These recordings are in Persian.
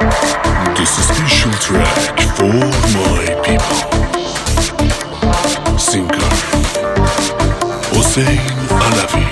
This is a special track for my people. Singer Hossein Alavi.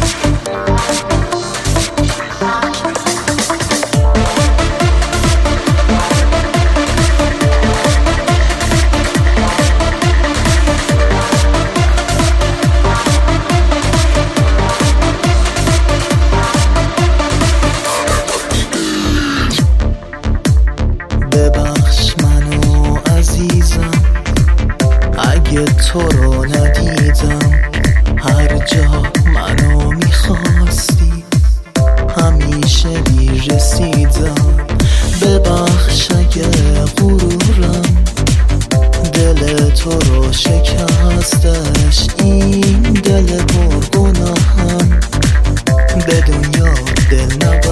تو رو ندیدم، هر جا منو میخواستی همیشه میرسیدم. ببخش اگه غرورم دل تو رو شکستش، این دل پرگناهم به دنیا دل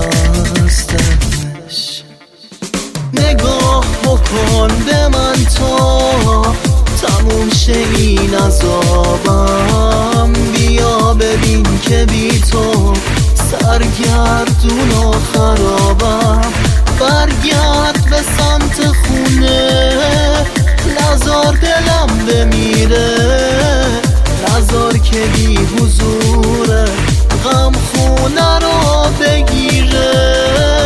نبستش. نگاه بکن به من تا تموم شه این عذابم، بیا ببین که بی تو سرگردون و خرابم. برگرد به سمت خونه، نزار دلم بمیره، نزار که بی حضوره غم خونه رو بگیره.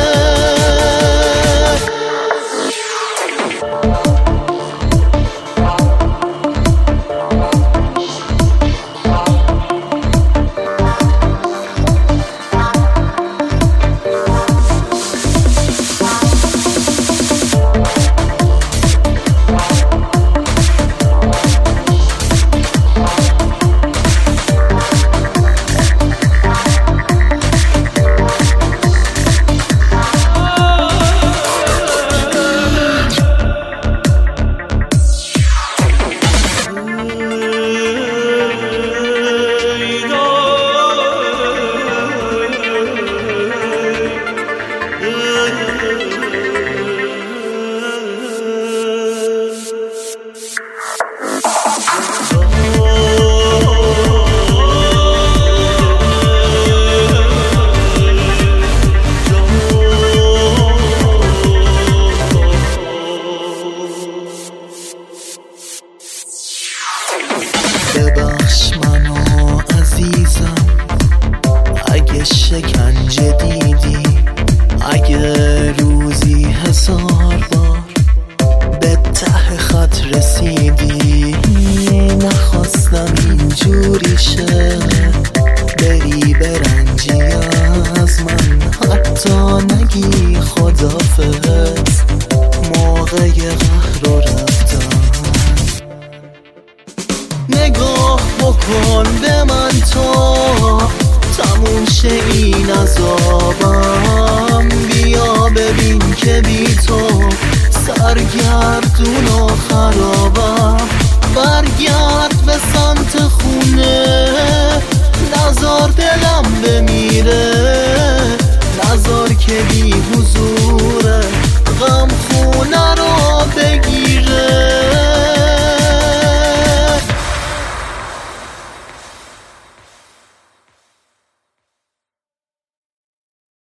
ببخش منو عزیزم اگه شکنجه دیدی، اگه روزی 1000 بار به ته خط رسیدی. نخواستم اینجوری شه، بری برنجی از من، حتی نگی خدافظ موقع قهر و رفتن. نگاه بکن به من تا تموم شه این عذابم، بیا ببین که بی تو سرگردون و